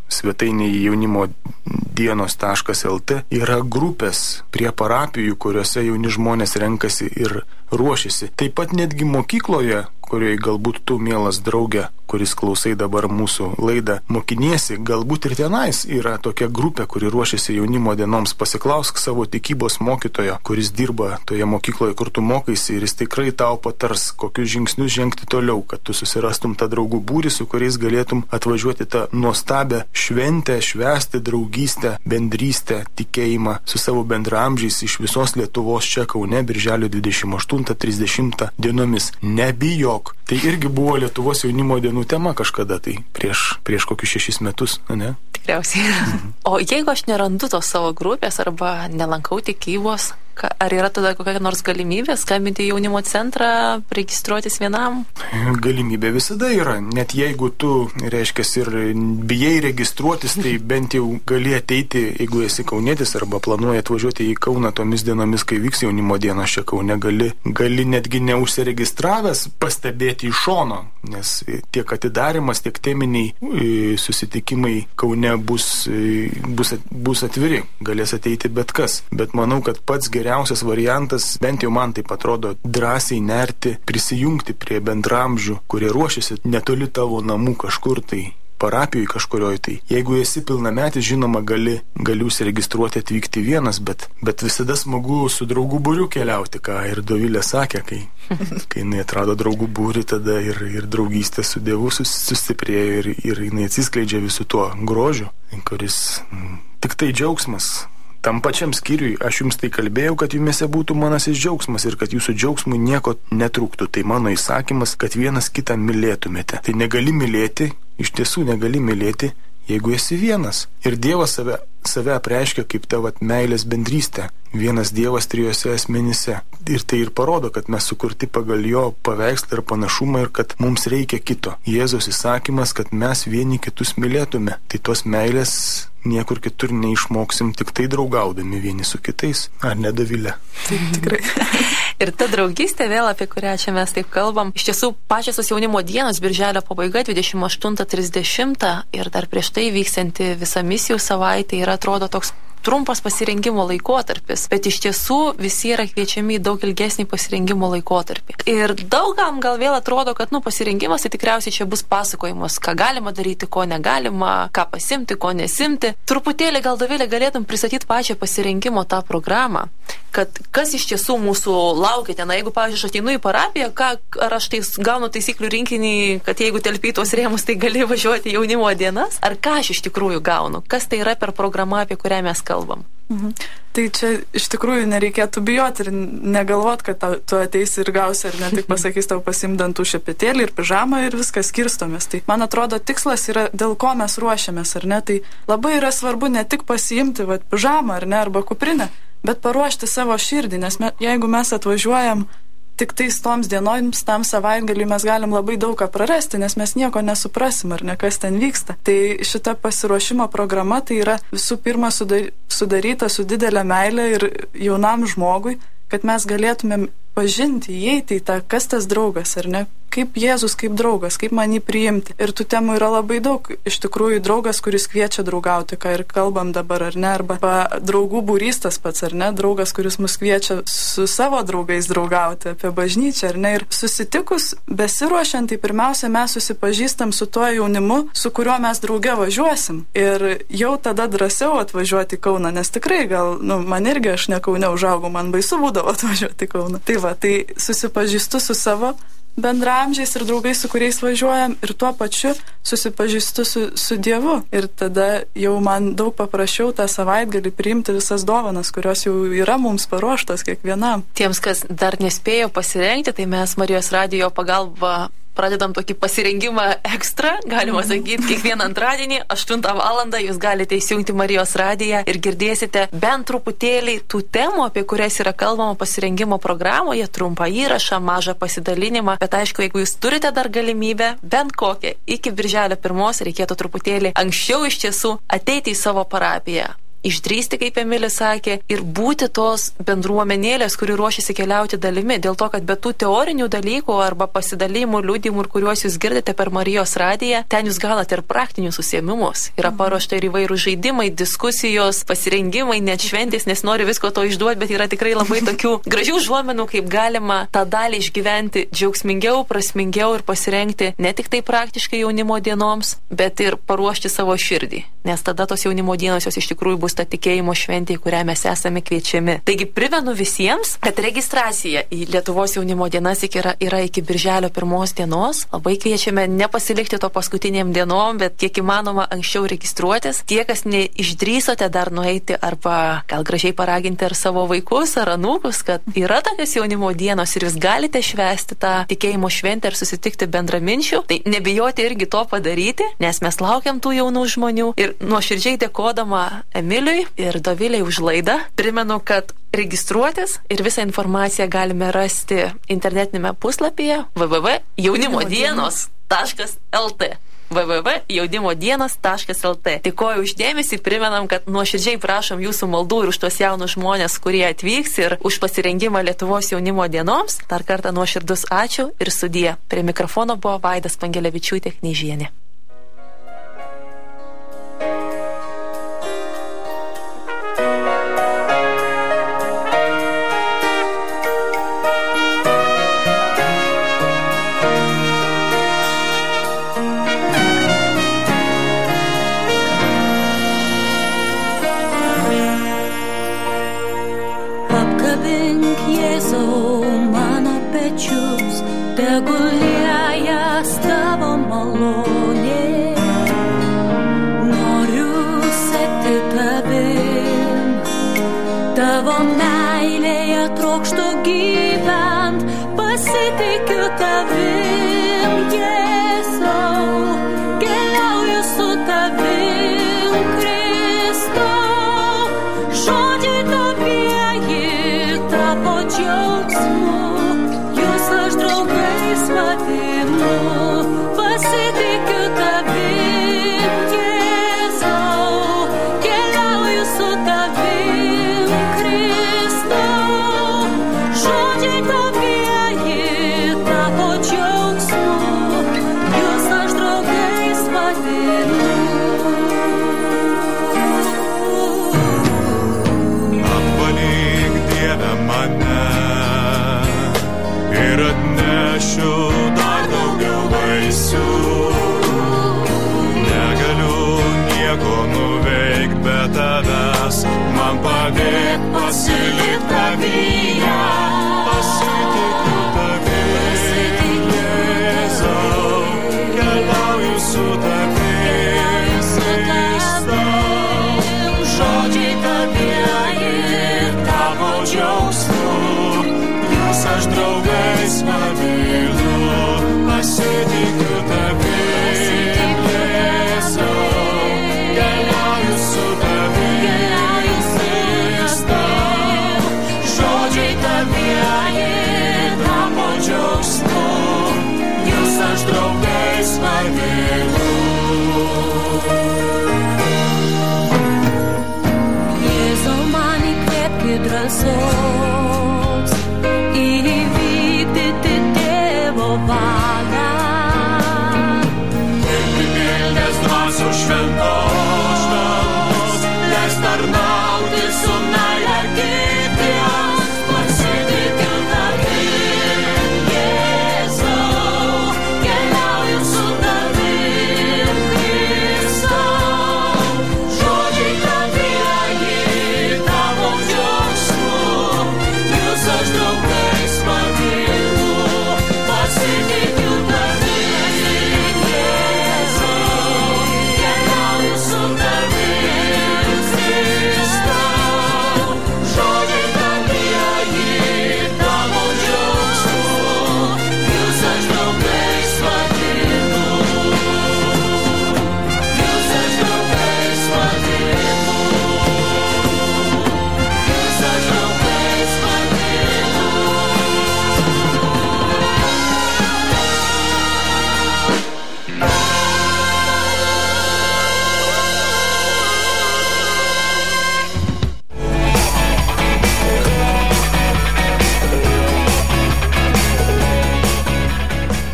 svetainėje jaunimo dienos taškas lt yra grupės prie parapijų, kuriuose jauni žmonės renkasi ir ruošiasi. Taip pat netgi mokykloje, kurioje galbūt tu, mielas draugė, kuris klausai dabar mūsų laidą, mokiniesi, galbūt ir tenais yra tokia grupė, kuri ruošiasi jaunimo dienoms. Pasiklausk savo tikybos mokytojo, kuris dirba toje mokykloje, kur tu mokaisi, ir jis tikrai tau patars, kokius žingsnius žengti toliau, kad tu susirastum tą draugų būrį, su kuriais galėtum atvažiuoti tą nuostabią šventę, švęsti draugystę, bendrystę, tikėjimą su savo bendraamžiais iš visos Lietuvos čia Kaune birželio dvidešimt aštuntą trisdešimtą dienomis. Nebijok. Tai irgi buvo Lietuvos jaunimo dienų tema kažkada, tai prieš, prieš kokius šešis metus, ne? Tikriausiai. Mhm. O jeigu aš nerandu tos savo grupės arba nelankau tikybos, ar yra tada kokia nors galimybė skambinti į jaunimo centrą, registruotis vienam? Galimybė visada yra. Net jeigu tu, reiškia, ir bijai registruotis, tai bent jau gali ateiti, jeigu esi kaunietis arba planuoji atvažiuoti į Kauną tomis dienomis, kai vyks jaunimo dienos čia Kaune, gali, gali netgi neužsiregistravęs pastebėti iš šono, nes tiek atidarimas, tiek teminiai susitikimai Kaune bus, bus, bus atviri. Galės ateiti bet kas. Bet manau, kad pats geriausias Geriausias variantas, bent jau man taip atrodo, drąsiai nerti, prisijungti prie bendramžių, kurie ruošiasi netoli tavo namų kažkur tai, parapijoje kažkurioj tai. Jeigu esi pilnametis, žinoma, gali, gali užsiregistruoti atvykti vienas, bet, bet visada smagu su draugų būriu keliauti, ką ir Dovilė sakė, kai, kai jinai atrado draugų būrį, tada ir, ir draugystė su Dievu sustiprėjo ir, ir jinai atsiskleidžia visų tuo grožiu, kuris m, tik tai džiaugsmas. Tam pačiam skyriui aš jums tai kalbėjau, kad jumise būtų manasis džiaugsmas ir kad jūsų džiaugsmui nieko netrūktų. Tai mano įsakymas, kad vienas kitą mylėtumėte. Tai negali mylėti, iš tiesų negali mylėti, jeigu esi vienas. Ir Dievas save, save apreiškia kaip tavo meilės bendrystė. Vienas Dievas trijose asmenyse. Ir tai ir parodo, kad mes sukurti pagal jo paveikslą ir panašumą ir kad mums reikia kito. Jėzaus įsakymas, kad mes vieni kitus mylėtume. Tai tos meilės niekur kitur neišmoksim, tik tai draugaudami vieni su kitais. Ar ne, Dovilė? Taip, tikrai. Ir ta draugystė vėl, apie kurią čia mes taip kalbam, iš tiesų pačios jaunimo dienos, birželio pabaiga, dvidešimt aštuntą trisdešimtą ir dar prieš tai vyksianti visa misijų savaitė yra, atrodo, toks trumpas pasirengimo laikotarpis, bet iš tiesų visi yra kviečiami į daug ilgesnį pasirengimo laikotarpį. Ir daugam gal vėl atrodo, kad nu, pasirengimas tai tikriausiai čia bus pasakojimas, ką galima daryti, ko negalima, ką pasimti, ko nesimti. Truputėlį gal Dovilė galėtum pristatyti pačią pasirengimo tą programą, kad kas iš tiesų mūsų laukia ten. Jeigu, pavyzdžiui, aš ateinu į parapiją, ką, ar aš tai gaunu taisyklių rinkinį, kad jeigu telpi tuos rėmus, tai gali važiuoti jaunimo dienas, ar ką aš iš tikrųjų gaunu, kas tai yra per programą, apie kurią mes kalbam. Mhm. Tai čia iš tikrųjų nereikėtų bijoti ir negalvot, kad tau, tu ateisi ir gausi, ar ne tik pasakys tau pasiimti dantų šepetėlį ir pižamą ir viskas skirstomės. Tai man atrodo, tikslas yra, dėl ko mes ruošiamės, ar ne? Tai labai yra svarbu ne tik pasiimti vat, pižamą, ar ne, arba kuprinę, bet paruošti savo širdį, nes me, jeigu mes atvažiuojam tik tais toms dienoms, tam savaitgaliui mes galim labai daug ką prarasti, nes mes nieko nesuprasim, ar ne, kas ten vyksta. Tai šita pasiruošimo programa tai yra visų pirma sudaryta su didelė meilė ir jaunam žmogui, kad mes galėtumėm pažinti, įeiti į tą, kas tas draugas, ar ne, kaip Jėzus, kaip draugas, kaip man jį priimti. Ir tų temų yra labai daug. Iš tikrųjų, draugas, kuris kviečia draugauti, ką ir kalbam dabar, ar ne, arba draugų būrys tas pats, ar ne, draugas, kuris mus kviečia su savo draugais draugauti, apie bažnyčią, ar ne. Ir susitikus, besiruošiant, tai pirmiausia, mes susipažįstam su tuo jaunimu, su kuriuo mes drauge važiuosim. Ir jau tada drąsiau atvažiuoti į Kauną, nes tikrai gal, nu, man irgi aš ne Kaune užaugau, man baisu būdavo atvažiuoti į Kauną. Tai va, tai susipažįstu su savo bendramžiais ir draugais, su kuriais važiuojam, ir tuo pačiu susipažįstu su, su Dievu. Ir tada jau man daug paprasčiau tą savaitgalį priimti visas dovanas, kurios jau yra mums paruoštos kiekvienam. Tiems, kas dar nespėjo pasirengti, tai mes Marijos radijo pagalba pradedam tokį pasirengimą ekstra, galima sakyti, kiekvieną antradienį, aštuntą valandą jūs galite įsijungti Marijos radiją ir girdėsite bent truputėlį tų temų, apie kurias yra kalbama pasirengimo programoje, trumpą įrašą, mažą pasidalinimą, bet aišku, jeigu jūs turite dar galimybę, bent kokią, iki birželio pirmos reikėtų truputėlį anksčiau iš tiesų ateiti į savo parapiją. išdrįsti, kaip Emilis sakė, ir būti tos bendruomenėlės, kuri ruošiasi keliauti dalimi. Dėl to, kad be tų teorinių dalykų arba pasidalymų, liudimų, kuriuos jūs girdite per Marijos radiją, ten jūs galite ir praktinius užsiėmimus. Yra paruošta ir įvairių žaidimai, diskusijos, pasirengimai, net šventės, nes noriu visko to išduoti, bet yra tikrai labai tokių gražių žuomenų, kaip galima tą dalį išgyventi džiaugsmingiau, prasmingiau ir pasirengti ne tik tai praktiškai jaunimo dienoms, bet ir paruošti savo širdį. Nes tada tos jaunimo dienos jos iš tikrųjų bus ta tikėjimo šventė, į kurią mes esame kviečiami. Taigi primenu visiems, kad registracija į Lietuvos jaunimo dienas yra, yra iki birželio pirmos dienos. Labai kviečiame nepasilikti to paskutiniam dienom, bet kiek įmanoma anksčiau registruotis. Tie, kas neišdrįsote dar nueiti arba gal gražiai paraginti ar savo vaikus ar anūkus, kad yra tokios jaunimo dienos ir jūs galite švęsti tą tikėjimo šventę ir susitikti bendraminčių, tai nebijoti irgi to padaryti, nes mes laukiam tų jaunų žmonių. Ir nuoširdžiai dėkodama Emiliui ir Doviliai už laidą, primenu, kad registruotis ir visą informaciją galime rasti internetinėme puslapyje w w w taškas jaunimo dienos taškas l t w w w taškas jaunimo dienos taškas l t. Dėkoju uždėmesį, primenam, kad nuoširdžiai prašom jūsų maldų ir už tuos jaunus žmonės, kurie atvyks, ir už pasirengimą Lietuvos jaunimo dienoms. Dar kartą nuoširdus ačiū ir sudie. Prie mikrofono buvo Vaida Spangelevičiūtė Kneižienė. Tegul liejas tavo malonė, noriu sekti tavim, tavo meilėje trokštu gyvent, pasitikiu tavim, Jėzau, keliauju su tavim, Kristau, žodžiai tavieji tapo džiaugsmu. Aš draugais vadinu, pasitikiu tavim, Jėzau, keliauju su tavim, Kristau, žodžiai tavieji tapo džiaugsmu, jūs aš draugais vadinu. Apvalyk Dieve mane ir atnešiu dar daugiau vaisių. Negaliu nieko nuveikti be tavęs, man padėk pasilikt tavyje. Pasitikiu tavim, Jėzau, keliauju su tavim, Kristau, žodžiai tavieji tavo džiaugsmu. Aš draugais vadinu, pasitikiu tavim, Jėzau, keliauju su tavim, Kristau, žodžiai tavieji tapo džiaugsmu, jūs aš draugais vadinu. Jėzau, man įkvėpki drąsos įvykdyti tėvo valią. Pripildęs dvasios šventos, leis tarnauti su meile kitiems. Pasitikiu tavim, Jėzau, keliauju su tavim, Kristau, žodžiai tavieji tavo džiaugsmu.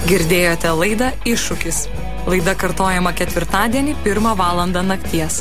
Girdėjote laidą Iššūkis. Laida kartojama ketvirtadienį pirmą valandą nakties.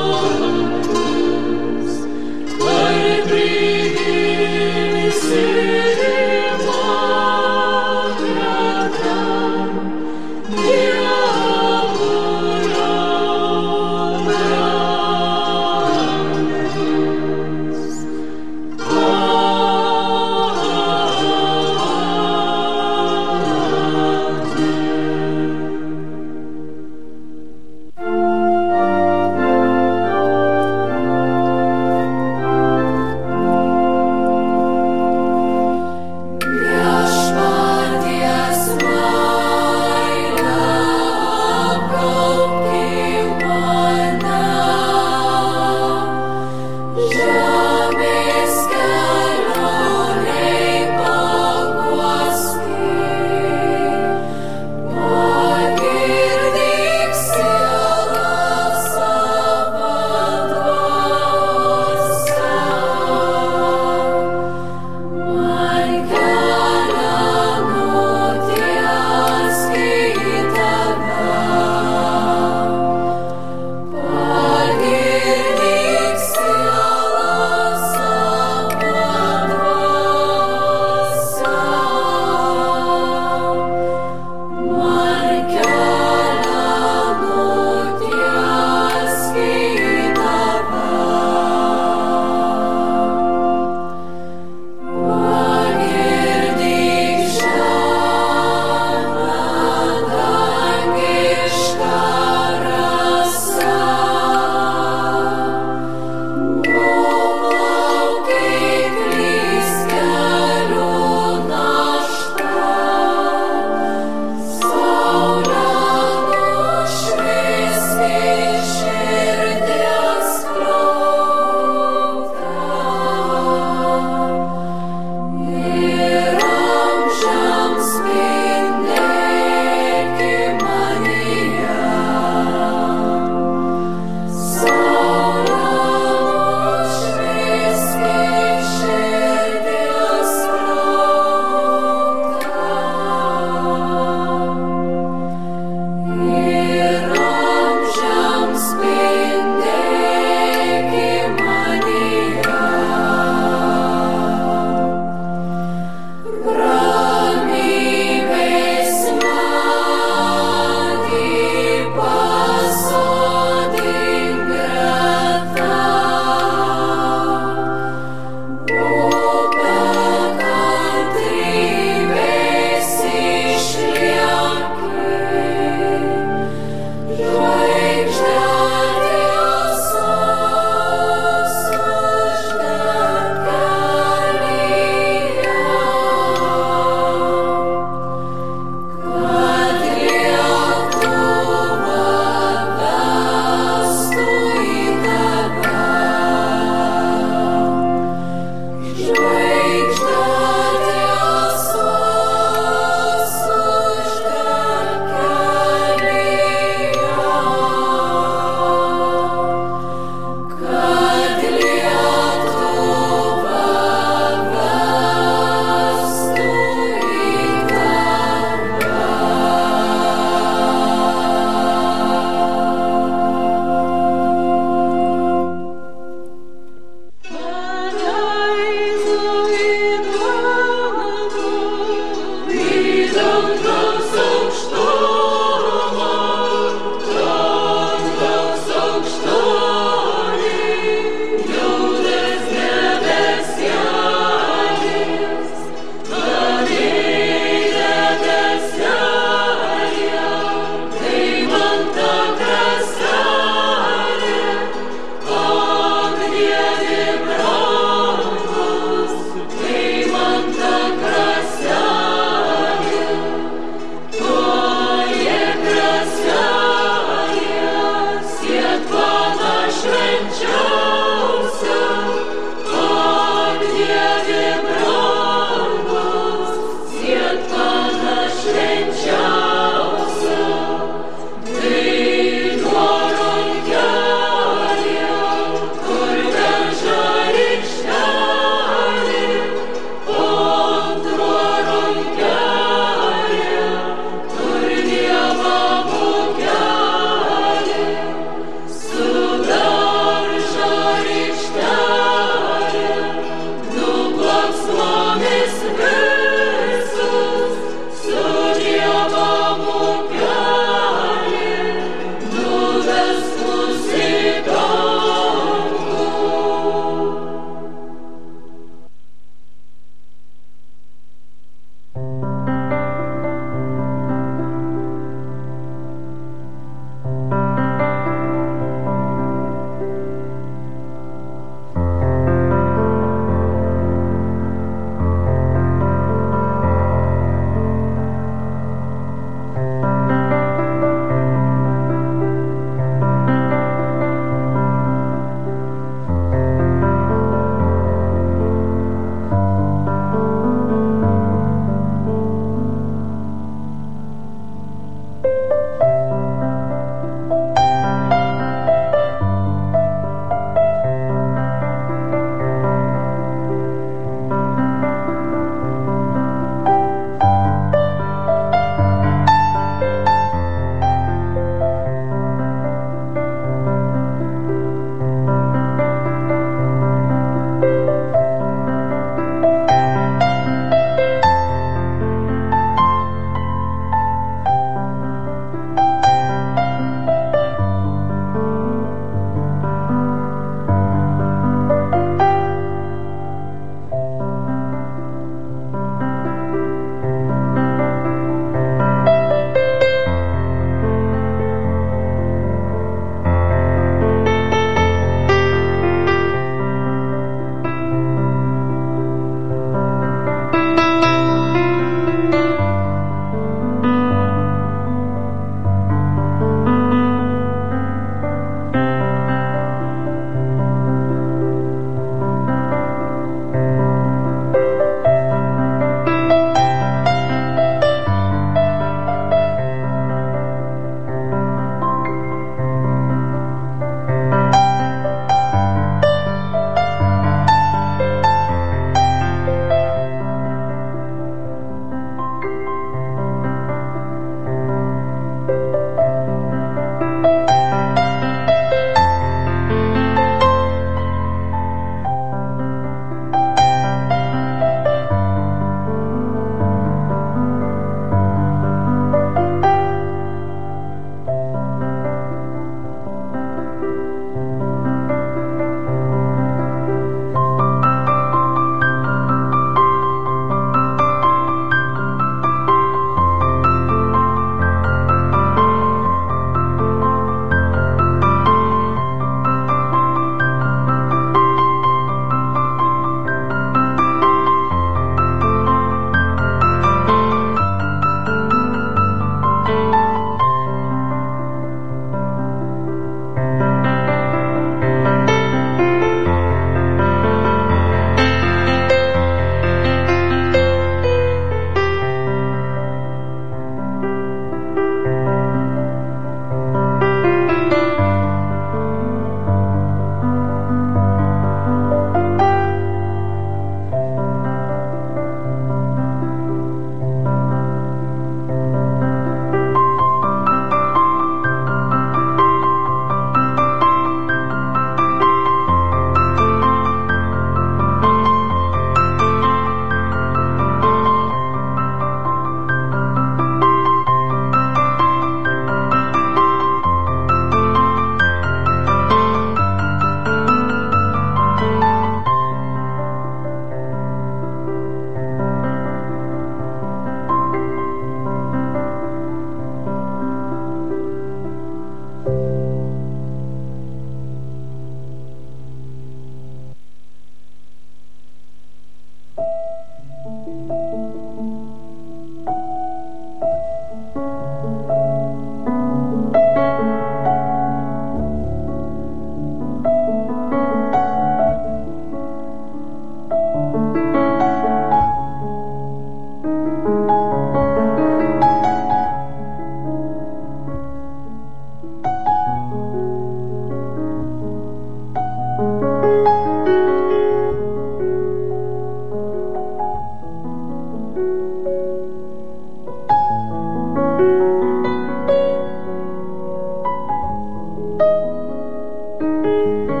thank you